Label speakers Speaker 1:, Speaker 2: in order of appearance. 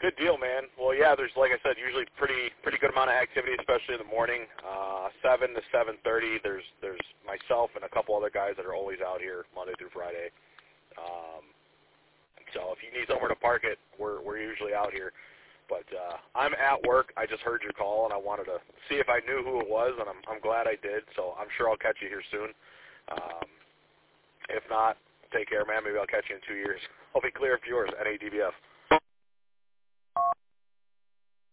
Speaker 1: Good deal, man. Well, yeah, there's, like I said, usually pretty good amount of activity, especially in the morning. 7 to 7:30. There's myself and a couple other guys that are always out here Monday through Friday. So if you need somewhere to park it, we're usually out here. But I'm at work. I just heard your call, and I wanted to see if I knew who it was, and I'm glad I did. So I'm sure I'll catch you here soon. If not, take care, man. Maybe I'll catch you in 2 years. I'll be clear for yours, NADBF.